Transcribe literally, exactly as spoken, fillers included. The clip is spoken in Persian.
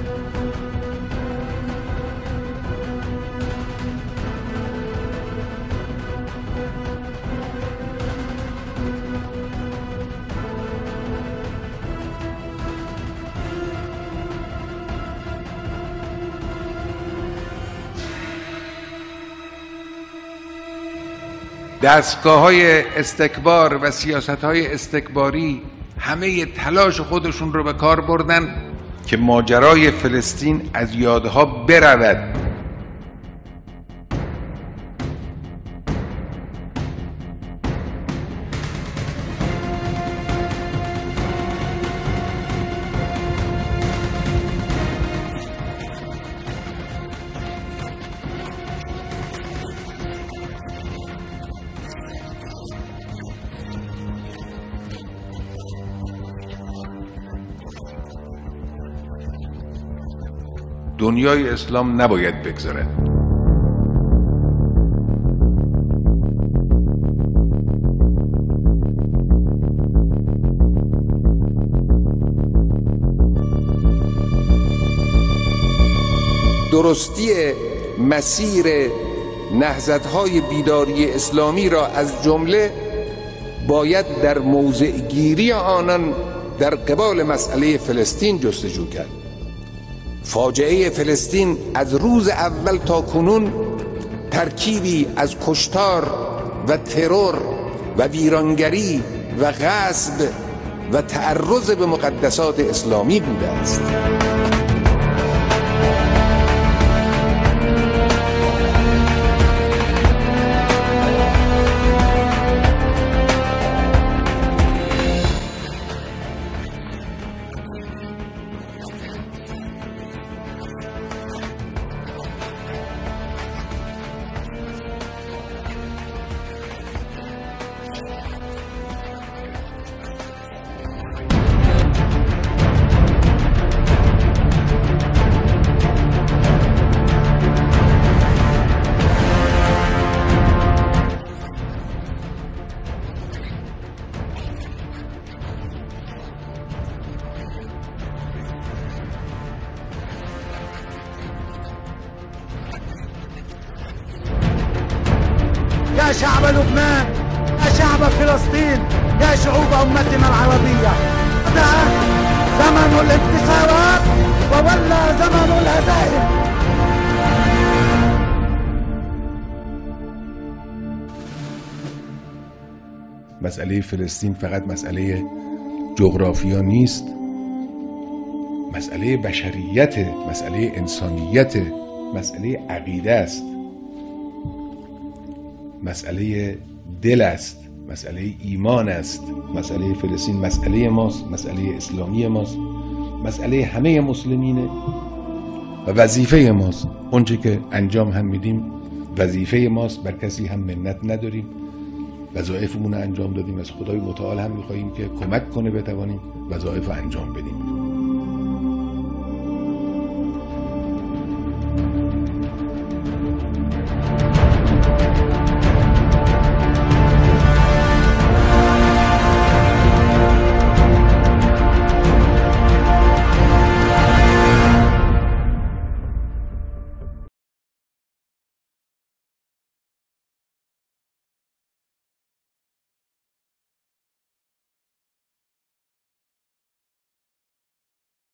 دستگاه‌های استکبار و سیاست‌های استکباری همه تلاش خودشون رو به کار بردن که ماجرای فلسطین از یادها برود. دنیای اسلام نباید بگذارد درستی مسیر نهضت‌های بیداری اسلامی را از جمله باید در موضع گیری آنان در قبال مسئله فلسطین جستجو کرد. فاجعه فلسطین از روز اول تا کنون ترکیبی از کشتار و ترور و ویرانگری و غصب و تعرض به مقدسات اسلامی بوده است. يا شعب لبنان، يا شعب فلسطين، يا شعوب أمتنا العربية، بدأ زمن الانتصارات وولى زمن الهزائم. مسئله فلسطین فقط مسئله جغرافیا نیست، مسئله بشریت، مسئله انسانیت، مسئله عقیده است، مسئله دل است، مسئله ایمان است. مسئله فلسطین مسئله ماست، مسئله اسلامی ماست، مسئله همه مسلمینه و وظیفه ماست. اونچه که انجام هم میدیم وظیفه ماست، بر کسی هم منت نداریم، وظایفمون رو انجام دادیم. از خدای متعال هم میخواییم که کمک کنه بتوانیم وظایف رو انجام بدیم.